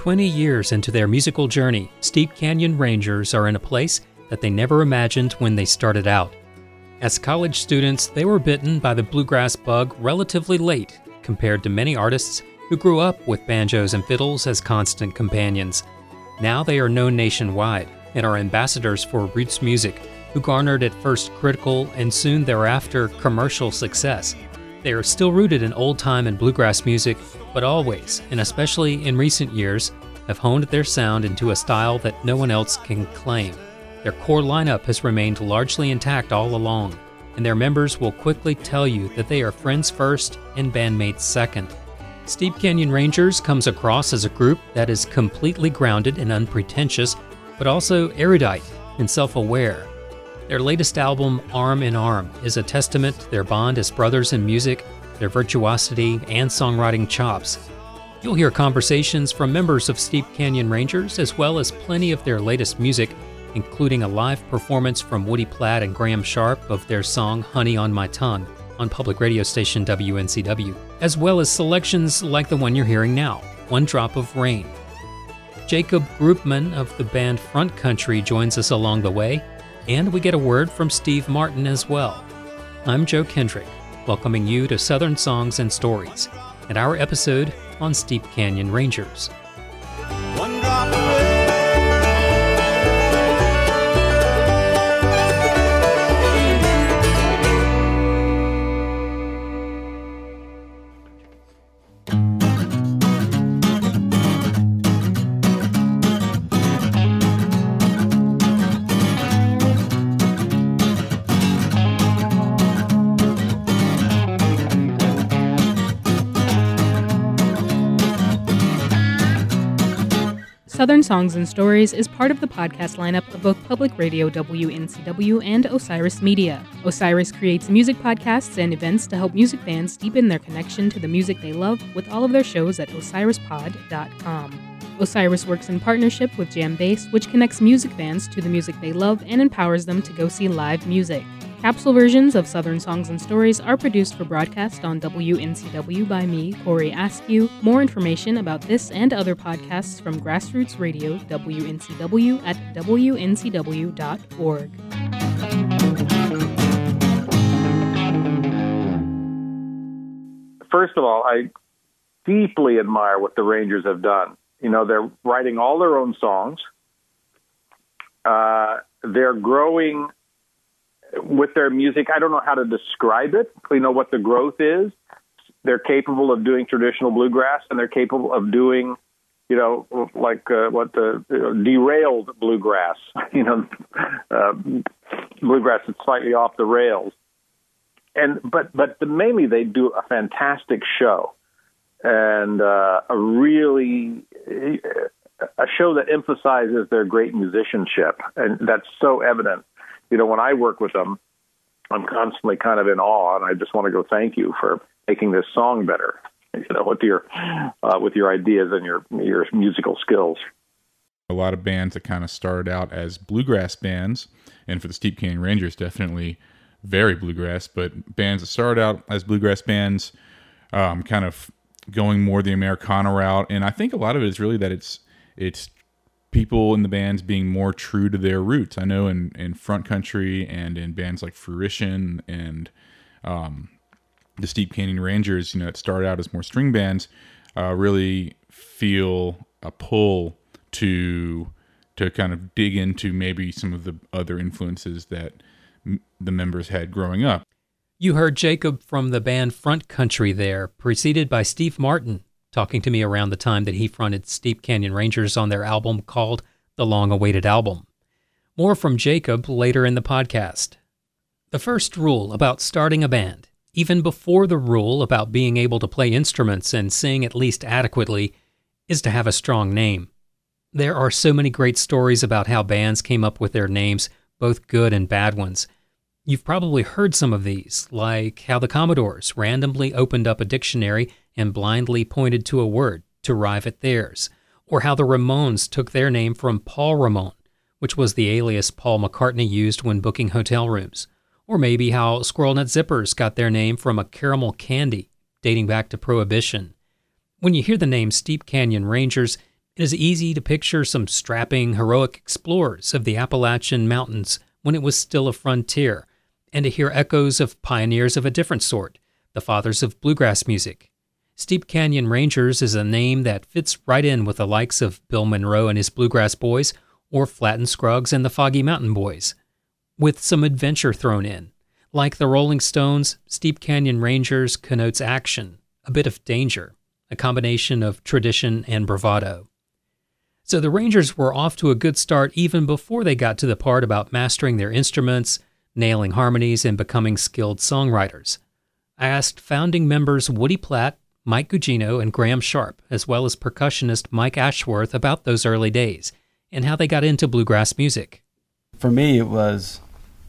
20 years into their musical journey, Steep Canyon Rangers are in a place that they never imagined when they started out. As college students, they were bitten by the bluegrass bug relatively late compared to many artists who grew up with banjos and fiddles as constant companions. Now they are known nationwide and are ambassadors for roots music, who garnered at first critical and soon thereafter commercial success. They are still rooted in old-time and bluegrass music, but always, and especially in recent years, have honed their sound into a style that no one else can claim. Their core lineup has remained largely intact all along, and their members will quickly tell you that they are friends first and bandmates second. Steep Canyon Rangers comes across as a group that is completely grounded and unpretentious, but also erudite and self-aware. Their latest album, Arm in Arm, is a testament to their bond as brothers in music, their virtuosity, and songwriting chops. You'll hear conversations from members of Steep Canyon Rangers, as well as plenty of their latest music, including a live performance from Woody Platt and Graham Sharp of their song Honey on My Tongue on public radio station WNCW, as well as selections like the one you're hearing now, One Drop of Rain. Jacob Groopman of the band Front Country joins us along the way, and we get a word from Steve Martin as well. I'm Joe Kendrick, welcoming you to Southern Songs and Stories, and our episode on Steep Canyon Rangers. One drop of rain. Southern Songs and Stories is part of the podcast lineup of both Public Radio WNCW and Osiris Media. Osiris creates music podcasts and events to help music fans deepen their connection to the music they love with all of their shows at osirispod.com. Osiris works in partnership with Jam Bass, which connects music fans to the music they love and empowers them to go see live music. Capsule versions of Southern Songs and Stories are produced for broadcast on WNCW by me, Corey Askew. More information about this and other podcasts from Grassroots Radio WNCW at wncw.org. First of all, I deeply admire what the Rangers have done. You know, they're writing all their own songs. They're growing with their music. I don't know how to describe it. We know what the growth is. They're capable of doing traditional bluegrass, and they're capable of doing, you know, like derailed bluegrass, bluegrass that's slightly off the rails. But mainly they do a fantastic show, and a show that emphasizes their great musicianship, and that's so evident. You know, when I work with them, I'm constantly kind of in awe, and I just want to go thank you for making this song better, you know, with your ideas and your musical skills. A lot of bands that kind of started out as bluegrass bands, and for the Steep Canyon Rangers, definitely very bluegrass, but bands that started out as bluegrass bands, kind of going more the Americana route, and I think a lot of it is really that it's people in the bands being more true to their roots. I know in Front Country and in bands like Fruition and the Steep Canyon Rangers, you know, it started out as more string bands, really feel a pull to kind of dig into maybe some of the other influences that the members had growing up. You heard Jacob from the band Front Country there, preceded by Steve Martin, talking to me around the time that he fronted Steep Canyon Rangers on their album called The Long-Awaited Album. More from Jacob later in the podcast. The first rule about starting a band, even before the rule about being able to play instruments and sing at least adequately, is to have a strong name. There are so many great stories about how bands came up with their names, both good and bad ones. You've probably heard some of these, like how the Commodores randomly opened up a dictionary and blindly pointed to a word to arrive at theirs, or how the Ramones took their name from Paul Ramon, which was the alias Paul McCartney used when booking hotel rooms, or maybe how Squirrel Nut Zippers got their name from a caramel candy dating back to Prohibition. When you hear the name Steep Canyon Rangers, It is easy to picture some strapping, heroic explorers of the Appalachian Mountains when it was still a frontier, and to hear echoes of pioneers of a different sort, the fathers of bluegrass music. Steep Canyon Rangers is a name that fits right in with the likes of Bill Monroe and his Bluegrass Boys, or Flatt & Scruggs and the Foggy Mountain Boys, with some adventure thrown in. Like the Rolling Stones, Steep Canyon Rangers connotes action, a bit of danger, a combination of tradition and bravado. So the Rangers were off to a good start even before they got to the part about mastering their instruments, nailing harmonies, and becoming skilled songwriters. I asked founding members Woody Platt, Mike Gugino, and Graham Sharp, as well as percussionist Mike Ashworth, about those early days and how they got into bluegrass music. For me, it was,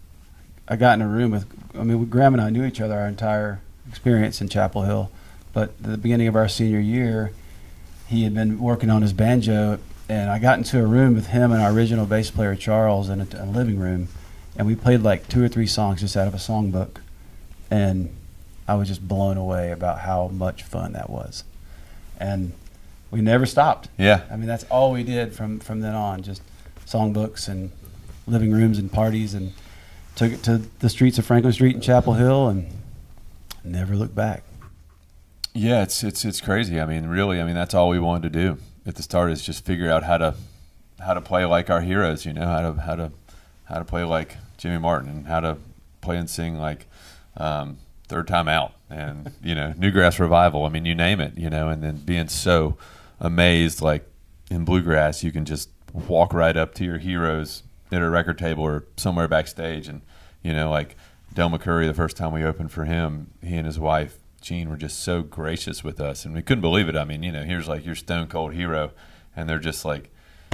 I got in a room with, Graham and I knew each other our entire experience in Chapel Hill, but at the beginning of our senior year, he had been working on his banjo, and I got into a room with him and our original bass player, Charles, in a living room, and we played like 2 or 3 songs just out of a songbook, and I was just blown away about how much fun that was. And we never stopped. Yeah. That's all we did from then on, just songbooks and living rooms and parties, and took it to the streets of Franklin Street and Chapel Hill and never looked back. Yeah, it's crazy. Really, that's all we wanted to do at the start, is just figure out how to play like our heroes, how to play like Jimmy Martin, and how to play and sing like Third Time Out and Newgrass Revival. You name it, and then being so amazed, like in bluegrass, you can just walk right up to your heroes at a record table or somewhere backstage, and like Del McCurry, the first time we opened for him, he and his wife Jean were just so gracious with us, and we couldn't believe it. Here's like your stone cold hero, and they're just like,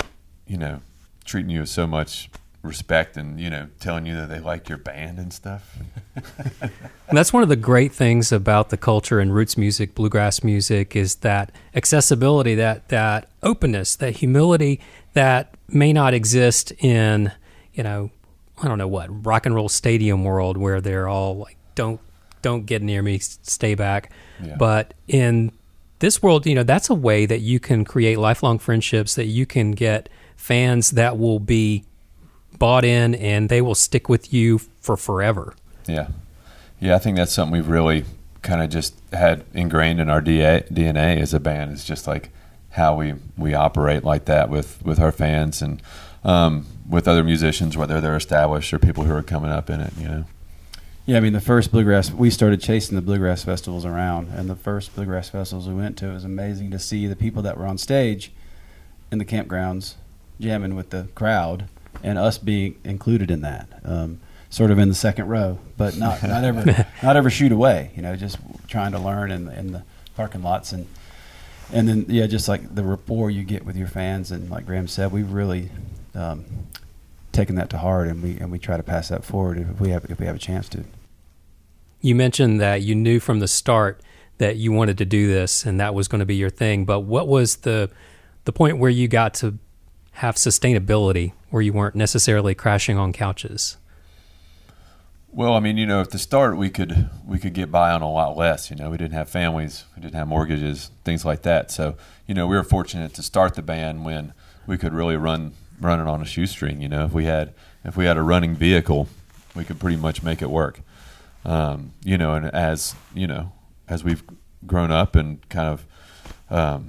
treating you with so much respect, and telling you that they like your band and stuff. And that's one of the great things about the culture in roots music, bluegrass music, is that accessibility, that openness, that humility that may not exist in, rock and roll stadium world, where they're all like, don't get near me, stay back. Yeah. But in this world, that's a way that you can create lifelong friendships, that you can get fans that will be bought in and they will stick with you for forever. Yeah. I think that's something we've really kind of just had ingrained in our DNA as a band, is just like how we operate like that with our fans and with other musicians, whether they're established or people who are coming up in it. Yeah, the first bluegrass, we started chasing the bluegrass festivals around, and the first bluegrass festivals we went to, it was amazing to see the people that were on stage in the campgrounds jamming with the crowd, and us being included in that, sort of in the second row, but not ever shoot away. Just trying to learn in the parking lots, and then just like the rapport you get with your fans, and like Graham said, we've really taken that to heart, and we try to pass that forward if we have a chance to. You mentioned that you knew from the start that you wanted to do this, and that was going to be your thing. But what was the point where you got to have sustainability, where you weren't necessarily crashing on couches? Well, at the start we could get by on a lot less. We didn't have families, we didn't have mortgages, things like that. So, we were fortunate to start the band when we could really run it on a shoestring. If we had a running vehicle, we could pretty much make it work. And as we've grown up and kind of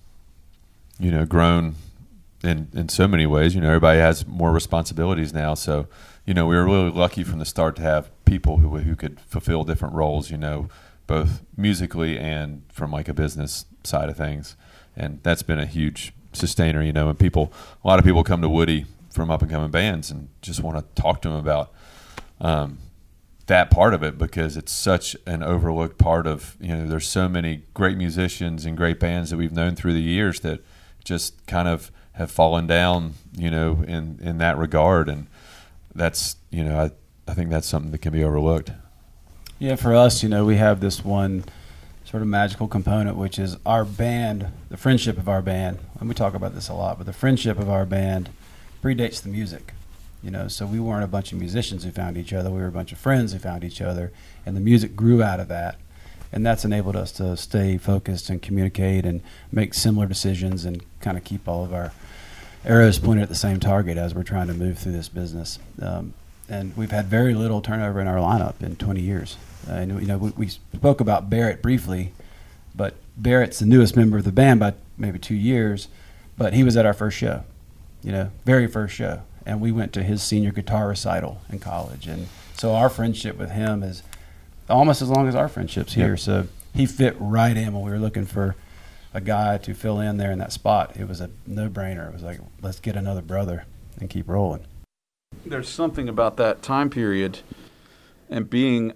grown in so many ways, everybody has more responsibilities now. So, we were really lucky from the start to have people who could fulfill different roles, both musically and from like a business side of things. And that's been a huge sustainer, and a lot of people come to Woody from up and coming bands and just want to talk to him about that part of it, because it's such an overlooked part of, there's so many great musicians and great bands that we've known through the years that just kind of have fallen down, in that regard. And that's, I think that's something that can be overlooked. Yeah, for us, we have this one sort of magical component, which is our band, the friendship of our band. And we talk about this a lot, but the friendship of our band predates the music. So we weren't a bunch of musicians who found each other. We were a bunch of friends who found each other, and the music grew out of that. And that's enabled us to stay focused and communicate and make similar decisions and kind of keep all of our arrows pointed at the same target as we're trying to move through this business. And we've had very little turnover in our lineup in 20 years. And we spoke about Barrett briefly, but Barrett's the newest member of the band by maybe 2 years, but he was at our first show, very first show. And we went to his senior guitar recital in college. And so our friendship with him is almost as long as our friendship's here. Yep. So he fit right in when we were looking for a guy to fill in there in that spot. It was a no-brainer. It was like, let's get another brother and keep rolling. There's something about that time period and being,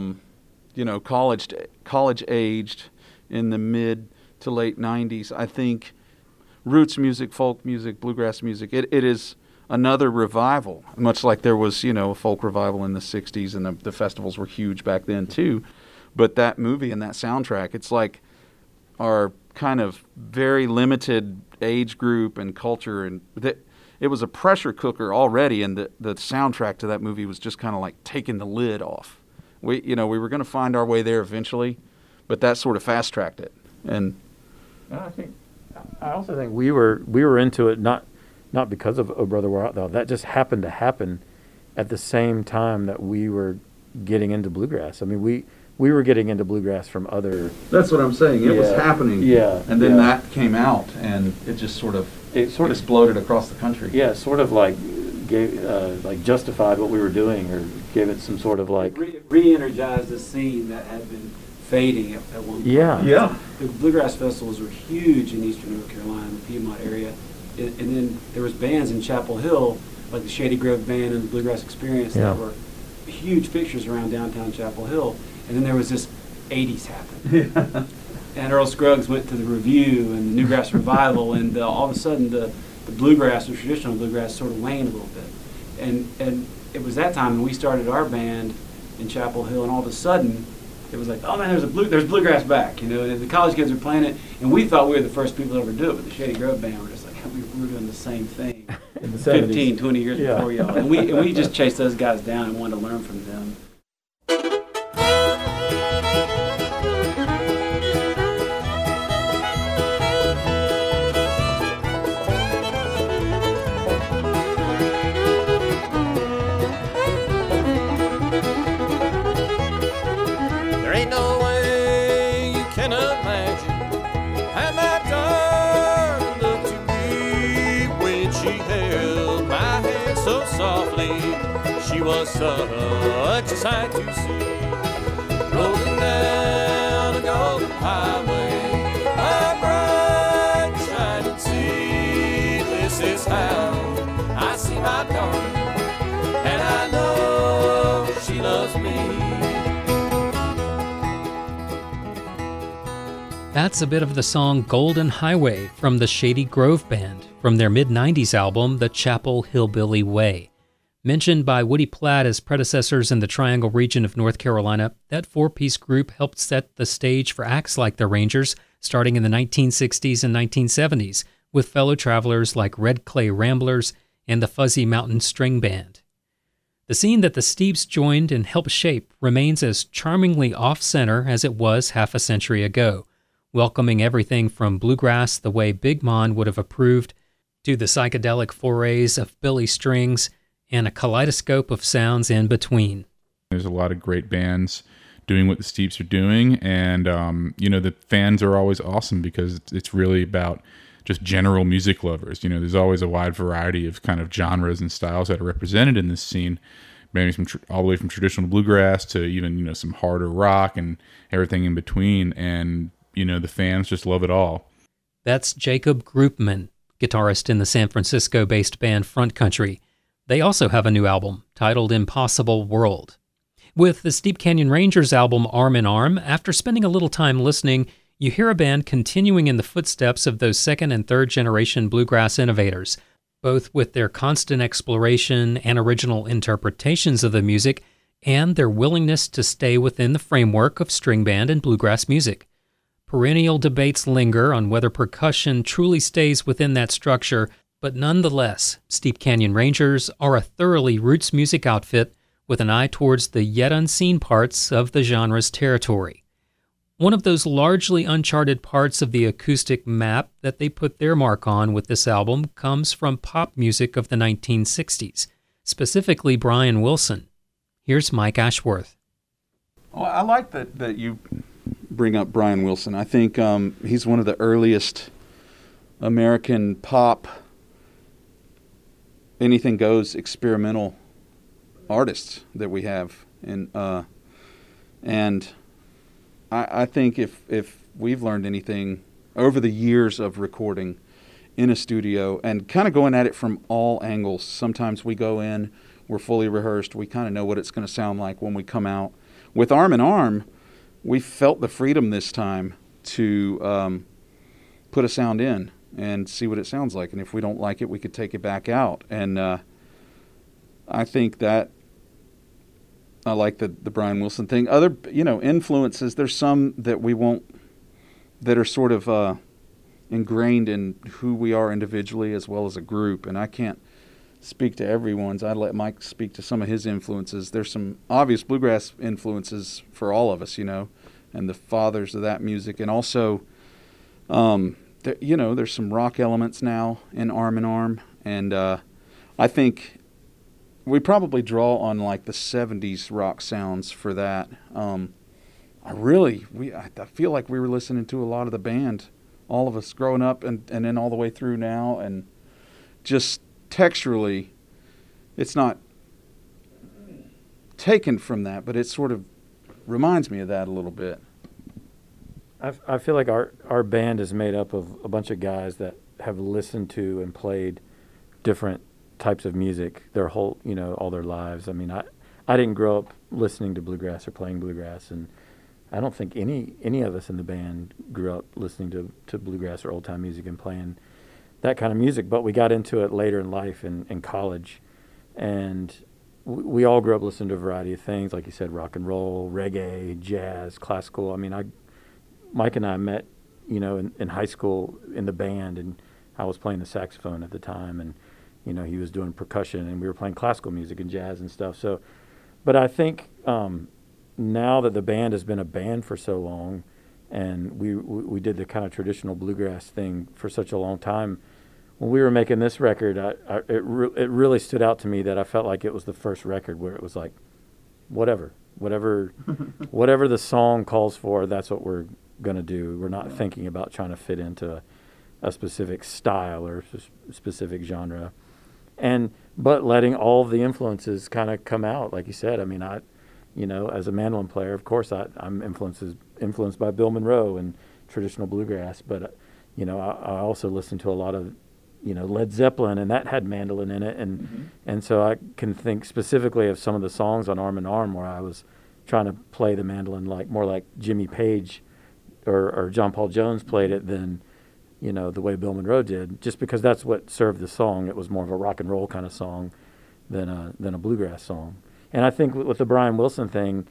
college-aged in the mid to late 90s. I think roots music, folk music, bluegrass music, it is another revival, much like there was, a folk revival in the 60s, and the festivals were huge back then too. But that movie and that soundtrack, it's like our kind of very limited age group and culture, and it was a pressure cooker already, and the soundtrack to that movie was just kind of like taking the lid off. We were going to find our way there eventually, but that sort of fast-tracked it. And I also think we were into it not because of Oh Brother Where Art Thou. That just happened to happen at the same time that we were getting into bluegrass. I mean, we were getting into bluegrass from other... That's what I'm saying. It was happening. Yeah. And then that came out, and it just sort of exploded across the country. Yeah, sort of like gave justified what we were doing, or gave it some sort of like... Re-energized the scene that had been fading at one point. Yeah. The bluegrass festivals were huge in eastern North Carolina, the Piedmont area. And then there was bands in Chapel Hill, like the Shady Grove Band and the Bluegrass Experience, that were huge fixtures around downtown Chapel Hill. And then there was this 80s happened. And Earl Scruggs went to the Review and the Newgrass Revival, and all of a sudden the bluegrass, the traditional bluegrass, sort of waned a little bit. And it was that time when we started our band in Chapel Hill, and all of a sudden it was like, oh man, there's bluegrass back, and the college kids were playing it, and we thought we were the first people to ever do it. But the Shady Grove Band were just like, we were doing the same thing in the 15, 20 years before y'all, and we just chased those guys down and wanted to learn from them. She was such a sight to see, rolling down a golden highway, my bright and shining sea. This is how I see my darling, and I know she loves me. That's a bit of the song Golden Highway from the Shady Grove Band from their mid-90s album, The Chapel Hillbilly Way. Mentioned by Woody Platt as predecessors in the Triangle region of North Carolina, that four-piece group helped set the stage for acts like the Rangers starting in the 1960s and 1970s, with fellow travelers like Red Clay Ramblers and the Fuzzy Mountain String Band. The scene that the Steeps joined and helped shape remains as charmingly off-center as it was half a century ago, welcoming everything from bluegrass the way Big Mon would have approved, to the psychedelic forays of Billy Strings, and a kaleidoscope of sounds in between. There's a lot of great bands doing what the Steeps are doing, and the fans are always awesome because it's really about just general music lovers. There's always a wide variety of kind of genres and styles that are represented in this scene, maybe all the way from traditional bluegrass to even some harder rock and everything in between, and the fans just love it all. That's Jacob Groupman, guitarist in the San Francisco-based band Front Country. They also have a new album titled Impossible World. With the Steep Canyon Rangers album Arm in Arm, after spending a little time listening, you hear a band continuing in the footsteps of those second and third generation bluegrass innovators, both with their constant exploration and original interpretations of the music, and their willingness to stay within the framework of string band and bluegrass music. Perennial debates linger on whether percussion truly stays within that structure, but nonetheless, Steep Canyon Rangers are a thoroughly roots music outfit with an eye towards the yet unseen parts of the genre's territory. One of those largely uncharted parts of the acoustic map that they put their mark on with this album comes from pop music of the 1960s, specifically Brian Wilson. Here's Mike Ashworth. Well, I like that you bring up Brian Wilson. I think he's one of the earliest American pop, anything goes experimental artists that we have, and I think if we've learned anything over the years of recording in a studio and kind of going at it from all angles, sometimes we go in, we're fully rehearsed, we kind of know what it's going to sound like when we come out. With Arm in Arm, we felt the freedom this time to put a sound in and see what it sounds like. And if we don't like it, we could take it back out. And I think that I like the Brian Wilson thing. Other, influences, there's some that we won't, that are sort of ingrained in who we are individually as well as a group. And I can't speak to everyone's. I'd let Mike speak to some of his influences. There's some obvious bluegrass influences for all of us, and the fathers of that music. And also, there's some rock elements now in Arm in Arm. And I think we probably draw on like the 70s rock sounds for that. I feel like we were listening to a lot of the band, all of us growing up and then all the way through now, and just texturally, it's not taken from that, but it sort of reminds me of that a little bit. I feel like our band is made up of a bunch of guys that have listened to and played different types of music their whole, all their lives. I mean, I didn't grow up listening to bluegrass or playing bluegrass, and I don't think any of us in the band grew up listening to bluegrass or old-time music and playing that kind of music, but we got into it later in life in college, and we all grew up listening to a variety of things, like you said, rock and roll, reggae, jazz, classical. I mean, Mike and I met, in high school in the band, and I was playing the saxophone at the time, and he was doing percussion, and we were playing classical music and jazz and stuff. So, but I think now that the band has been a band for so long, and we did the kind of traditional bluegrass thing for such a long time, when we were making this record, it really stood out to me that I felt like it was the first record where it was like, whatever the song calls for, that's what we're going to do. We're not thinking about trying to fit into a specific style or specific genre. But letting all of the influences kind of come out, like you said. I mean, as a mandolin player, of course, I'm influenced by Bill Monroe and traditional bluegrass. But I also listen to a lot of Led Zeppelin, and that had mandolin in it, and so I can think specifically of some of the songs on Arm in Arm where I was trying to play the mandolin more like Jimmy Page or John Paul Jones played it than the way Bill Monroe did, just because that's what served the song. It was more of a rock and roll kind of song than a bluegrass song. And I think with the Brian Wilson thing,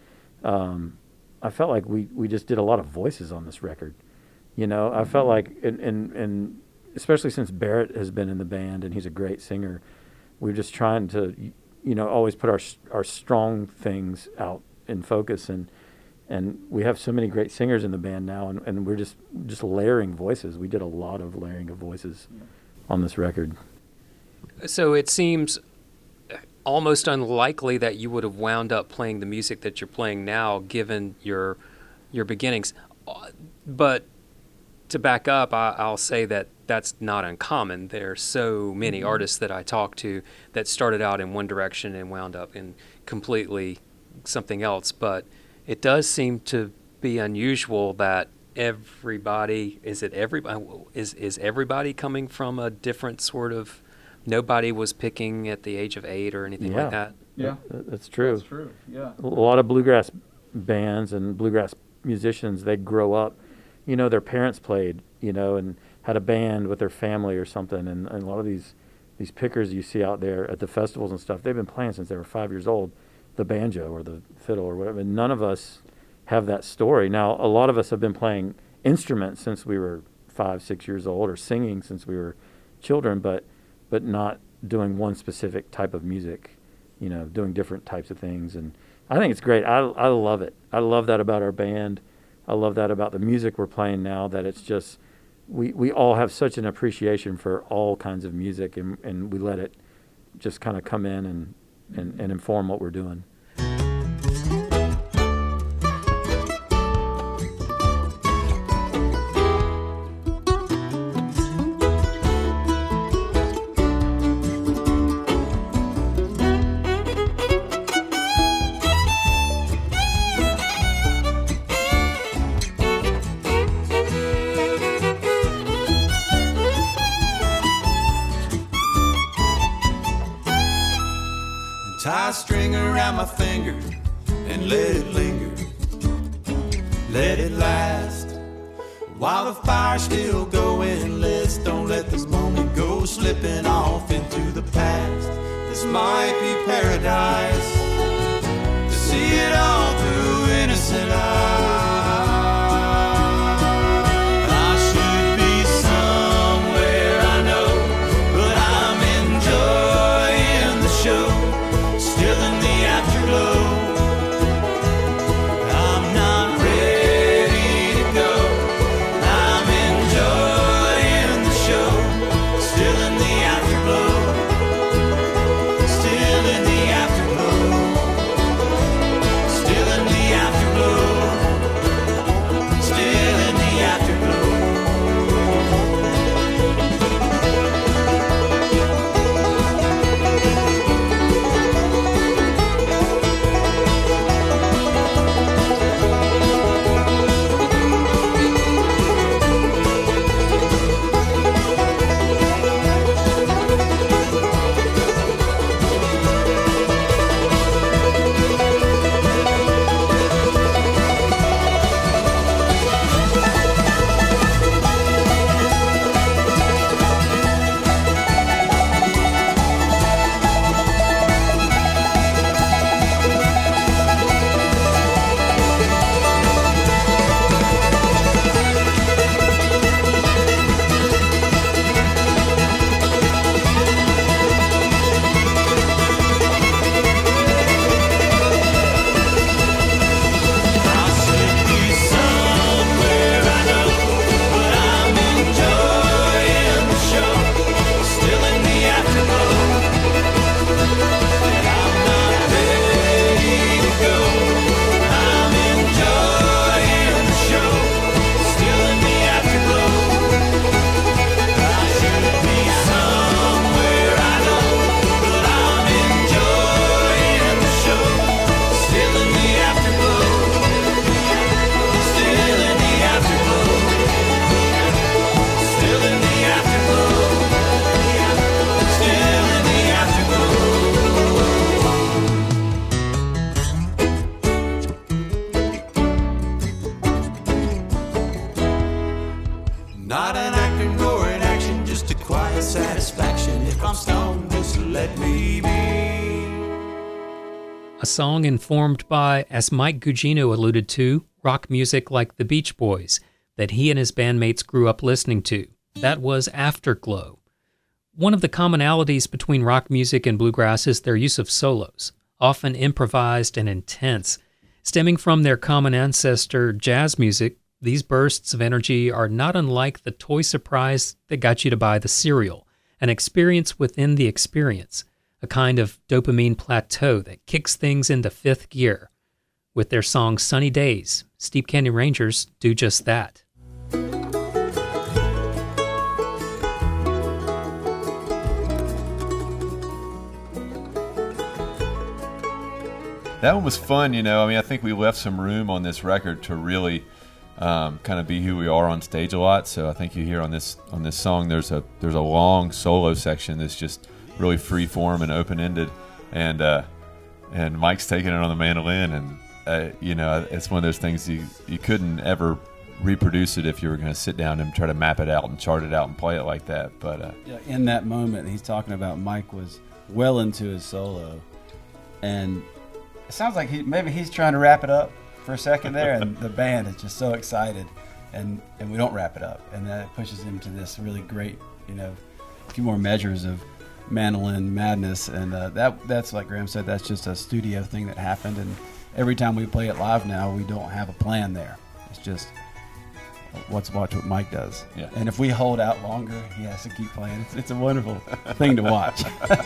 I felt like we just did a lot of voices on this record. I felt like, and especially since Barrett has been in the band and he's a great singer, we're just trying to, always put our strong things out in focus. And we have so many great singers in the band now, and we're just layering voices. We did a lot of layering of voices on this record. So it seems almost unlikely that you would have wound up playing the music that you're playing now, given your beginnings. But to back up, I'll say that that's not uncommon. There are so many artists that I talk to that started out in one direction and wound up in completely something else. But it does seem to be unusual that everybody is everybody coming from a different sort of, nobody was picking at the age of 8 or anything like that. Yeah, that's true. That's true. Yeah, a lot of bluegrass bands and bluegrass musicians, they grow up, their parents played, and had a band with their family or something, and a lot of these pickers you see out there at the festivals and stuff, they've been playing since they were 5 years old, the banjo or the fiddle or whatever. And none of us have that story. Now, a lot of us have been playing instruments since we were 5, 6 years old, or singing since we were children, but not doing one specific type of music, doing different types of things. And I think it's great. I love it. I love that about our band. I love that about the music we're playing now, that it's just, we all have such an appreciation for all kinds of music, and we let it just kind of come in and inform what we're doing. Tie a string around my finger and let it linger. Let it last while the fire's still going. Let's don't let this moment go slipping off into the past. This might be paradise to see it all through innocent eyes. I should be somewhere I know, but I'm enjoying the show. Still in the afterglow, I'm not ready to go. I'm enjoying the show. Still in the afterglow. Still in the afterglow. Still in the afterglow. Still in the afterglow. Not an actor nor an action, just a quiet satisfaction. If I'm stoned, just let me be. A song informed by, as Mike Gugino alluded to, rock music like the Beach Boys that he and his bandmates grew up listening to. That was Afterglow. One of the commonalities between rock music and bluegrass is their use of solos, often improvised and intense. Stemming from their common ancestor, jazz music, these bursts of energy are not unlike the toy surprise that got you to buy the cereal, an experience within the experience, a kind of dopamine plateau that kicks things into fifth gear. With their song Sunny Days, Steep Canyon Rangers do just that. That one was fun, you know. I mean, I think we left some room on this record to really kind of be who we are on stage a lot. So I think you hear on this song, there's a long solo section that's just really free form and open ended, and Mike's taking it on the mandolin, and you know, it's one of those things you couldn't ever reproduce it if you were going to sit down and try to map it out and chart it out and play it like that. But in that moment, he's talking about Mike was well into his solo, and it sounds like maybe he's trying to wrap it up for a second there, and the band is just so excited, and we don't wrap it up, and that pushes him to this really great, you know, a few more measures of mandolin madness, and that's like Graham said, that's just a studio thing that happened, and every time we play it live now, we don't have a plan there. It's just watch what Mike does. Yeah. And if we hold out longer, he has to keep playing. It's a wonderful thing to watch.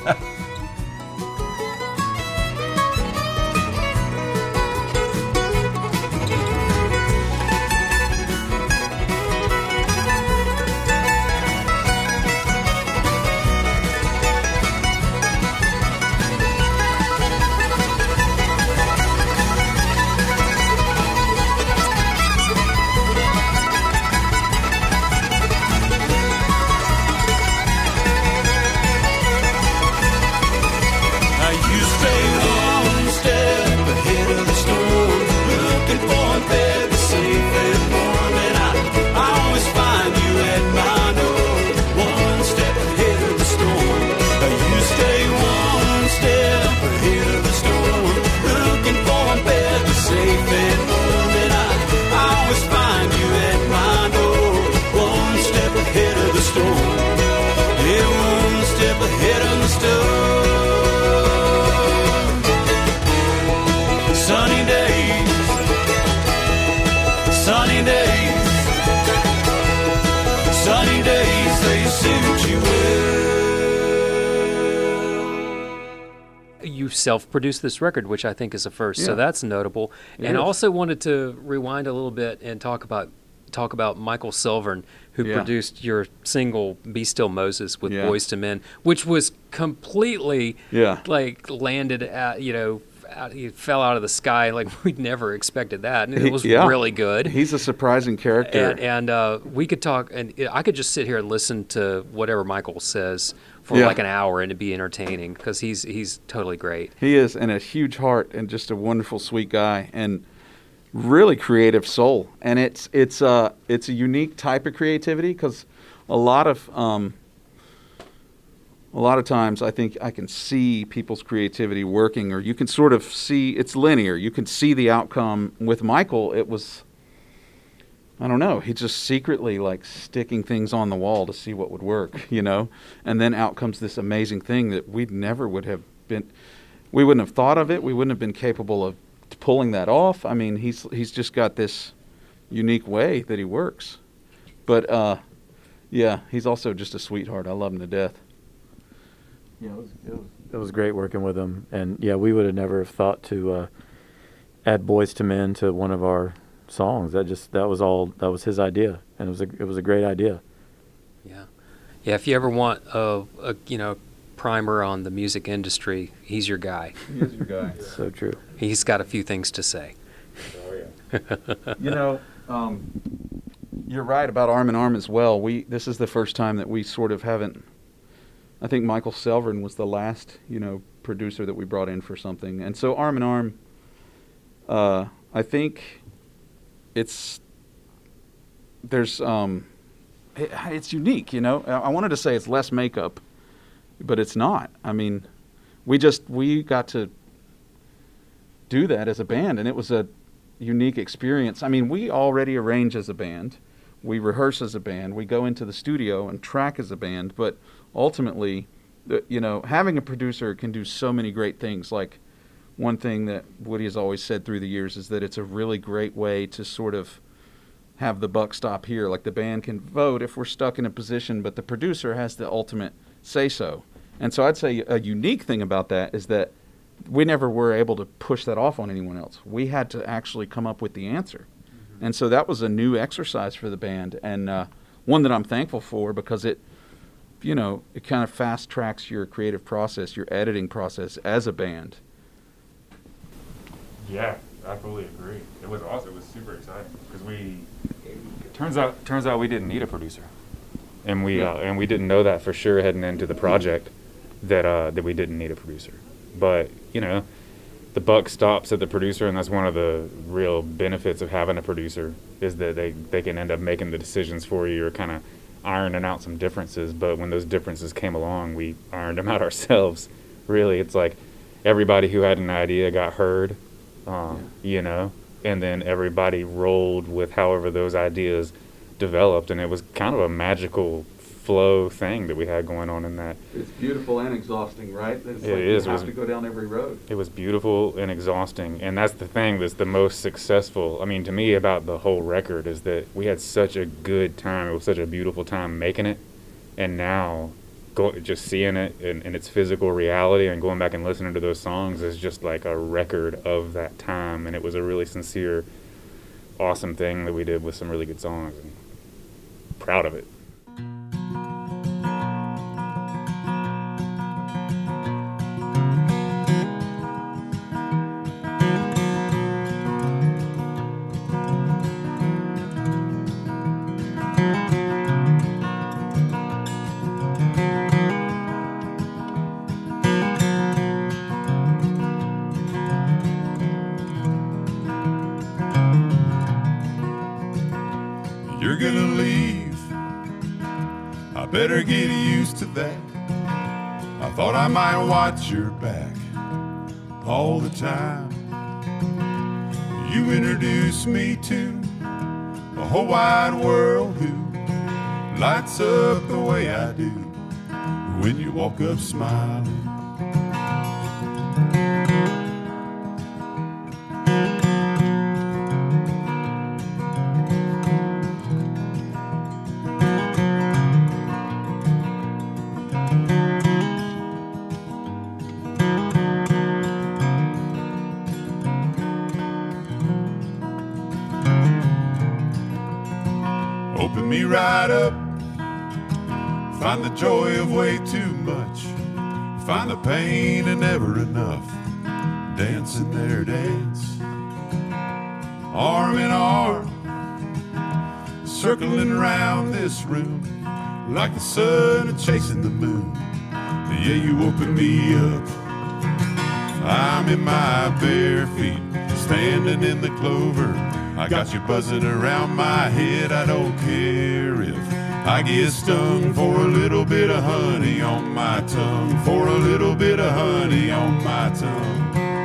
You self-produced this record, which I think is a first, so Yeah. that's notable. It And I is. also wanted to rewind a little bit and talk about Michael Selvern, who Yeah. produced your single "Be Still Moses" with Yeah. Boys to Men, which was completely Yeah. like landed at it fell out of the sky like we'd never expected that, and it was Yeah. really good. He's a surprising character. And we could talk, and I could just sit here and listen to whatever Michael says for Yeah. like an hour, and it'd be entertaining because he's totally great. He is, and a huge heart, and just a wonderful, sweet guy, and really creative soul. And it's a unique type of creativity because a lot of times I think I can see people's creativity working, or you can sort of see it's linear. You can see the outcome. With Michael, it was, I don't know, he just secretly like sticking things on the wall to see what would work, and then out comes this amazing thing that we wouldn't have thought of it. We wouldn't have been capable of pulling that off. I mean, he's just got this unique way that he works. But yeah, he's also just a sweetheart. I love him to death. Yeah, it was great working with him, and yeah, we would have never have thought to add Boys to Men to one of our songs. That was his idea, and it was a great idea. Yeah. If you ever want a primer on the music industry, he's your guy. He is your guy. So true. He's got a few things to say. You're right about Arm in Arm as well. This is the first time that we sort of haven't. I think Michael Selvern was the last, producer that we brought in for something, and so Arm in Arm. I think it's unique. I wanted to say it's less makeup, but it's not. I mean, we got to do that as a band, and it was a unique experience. I mean, we already arrange as a band, we rehearse as a band, we go into the studio and track as a band, but ultimately, having a producer can do so many great things. Like, one thing that Woody has always said through the years is that it's a really great way to sort of have the buck stop here. Like, the band can vote if we're stuck in a position, but the producer has the ultimate say-so. And so I'd say a unique thing about that is that we never were able to push that off on anyone else. We had to actually come up with the answer. Mm-hmm. And so that was a new exercise for the band, and one that I'm thankful for, because it kind of fast-tracks your creative process, your editing process as a band. Yeah, I fully agree. It was awesome. It was super exciting because turns out we didn't need a producer, and we didn't know that for sure heading into the project that we didn't need a producer. But the buck stops at the producer, and that's one of the real benefits of having a producer is that they can end up making the decisions for you or kind of ironing out some differences. But when those differences came along, we ironed them out ourselves. Really, it's like everybody who had an idea got heard. And then everybody rolled with however those ideas developed, and it was kind of a magical flow thing that we had going on in that. It's beautiful and exhausting, right? It's It like is. You have to go down every road. It was beautiful and exhausting, and that's the thing that's the most successful. I mean, to me, about the whole record is that we had such a good time. It was such a beautiful time making it, and now just seeing it in its physical reality and going back and listening to those songs is just like a record of that time, and it was a really sincere, awesome thing that we did with some really good songs, and proud of it. You're gonna leave, I better get used to that. I thought I might watch your back all the time. You introduced me to a whole wide world who lights up the way I do when you walk up smiling. Open me right up, find the joy of way too much, find the pain of never enough, dancing their dance, arm in arm, circling around this room, like the sun chasing the moon. Yeah, you open me up, I'm in my bare feet, standing in the clover. I got you buzzing around my head. I don't care if I get stung for a little bit of honey on my tongue, for a little bit of honey on my tongue.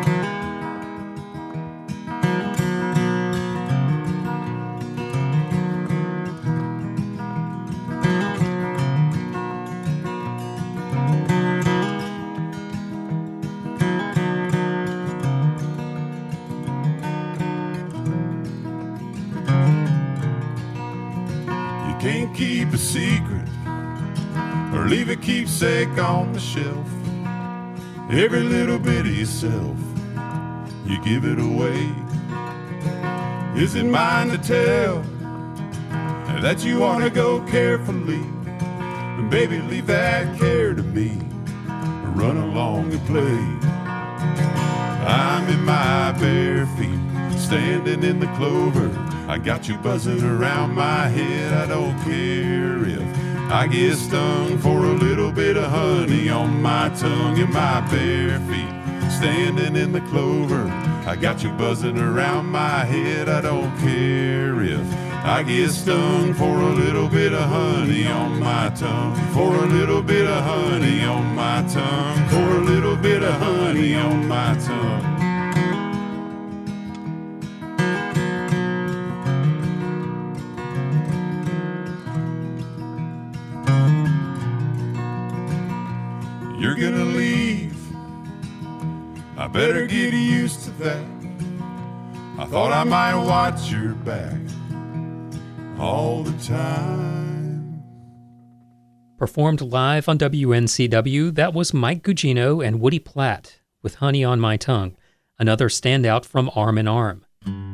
Can't keep a secret or leave a keepsake on the shelf. Every little bit of yourself, you give it away. Is it mine to tell that you want to go carefully? And baby, leave that care to me. Run along and play. I'm in my bare feet, standing in the clover. I got you buzzing around my head. I don't care if I get stung for a little bit of honey on my tongue. In my bare feet, standing in the clover. I got you buzzing around my head. I don't care if I get stung for a little bit of honey on my tongue. For a little bit of honey on my tongue. For a little bit of honey on my tongue. You're gonna leave, I better get used to that. I thought I might watch your back all the time. Performed live on WNCW, that was Mike Gugino and Woody Platt with Honey on My Tongue, another standout from Arm in Arm.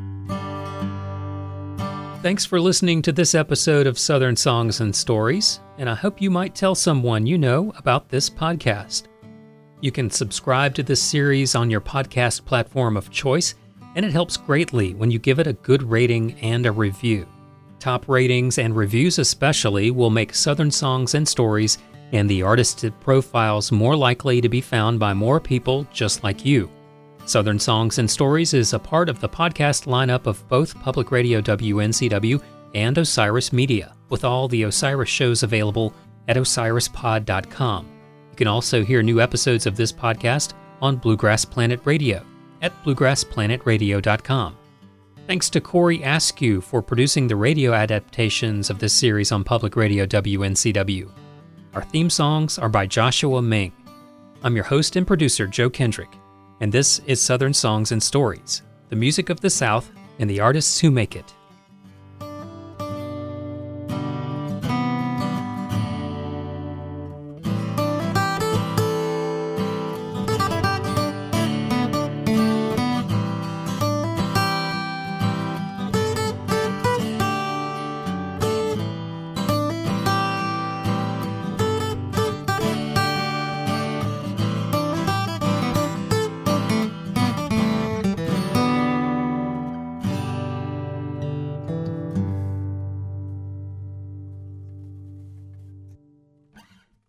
Thanks for listening to this episode of Southern Songs and Stories, and I hope you might tell someone you know about this podcast. You can subscribe to this series on your podcast platform of choice, and it helps greatly when you give it a good rating and a review. Top ratings and reviews especially will make Southern Songs and Stories and the artist's profiles more likely to be found by more people just like you. Southern Songs and Stories is a part of the podcast lineup of both Public Radio WNCW and Osiris Media, with all the Osiris shows available at osirispod.com. You can also hear new episodes of this podcast on Bluegrass Planet Radio at bluegrassplanetradio.com. Thanks to Corey Askew for producing the radio adaptations of this series on Public Radio WNCW. Our theme songs are by Joshua Ming. I'm your host and producer, Joe Kendrick, and this is Southern Songs and Stories, the music of the South and the artists who make it.